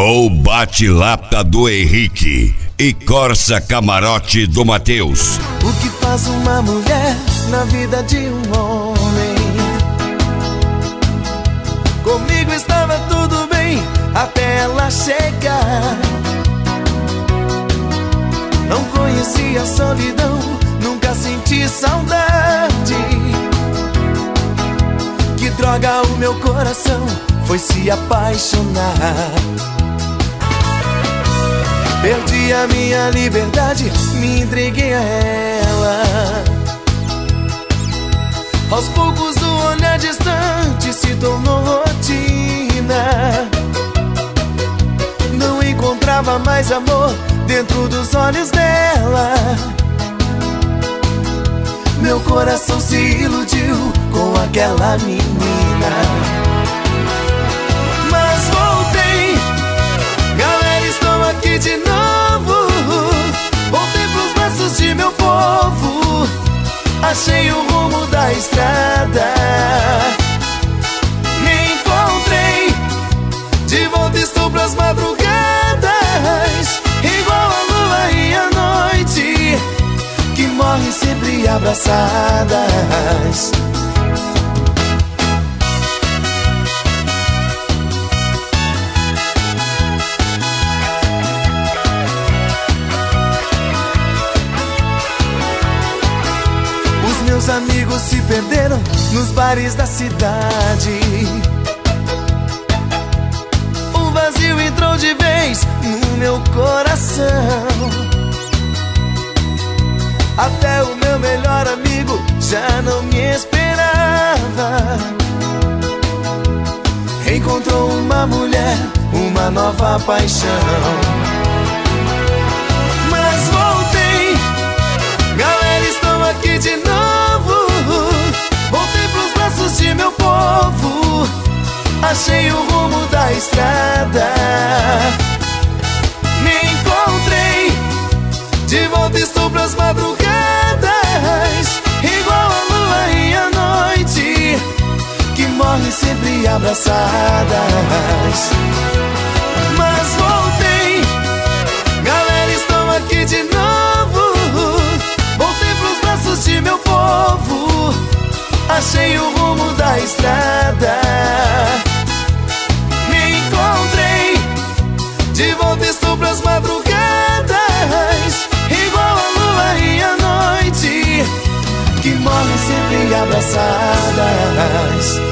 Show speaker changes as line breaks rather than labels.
Show Bate-Lata do Henrique e Corsa Camarote do Matheus.
O que faz uma mulher na vida de um homem? Comigo estava tudo bem até ela chegar. Não conhecia a solidão, nunca senti saudade. Que droga, o meu coração foi se apaixonar. Perdi a minha liberdade, me entreguei a ela. Aos poucos o olhar distante se tornou rotina. Não encontrava mais amor dentro dos olhos dela. Meu coração se iludiu com aquela menina. Mas voltei, galera, estou aqui de novo. Voltei pros braços de meu povo. Achei o rumo da estrada. Me encontrei, de volta estou pras madrugadas, igual a lua e a noite, que morrem sempre abraçadas. Meus amigos se perderam nos bares da cidade. O vazio entrou de vez no meu coração. Até o meu melhor amigo já não me esperava. Encontrou uma mulher, uma nova paixão. Mas voltei, galera, estou aqui de novo. Voltei pros braços de meu povo. Achei o rumo da estrada. Me encontrei, de volta estou pras madrugadas, igual a lua e a noite, que morrem sempre abraçadas. Mas voltei, galera, estou aqui de novo. Voltei pros braços de meu povo. Achei o rumo da estrada. Me encontrei, de volta estou pras madrugadas, igual a lua e a noite, que morrem sempre abraçadas.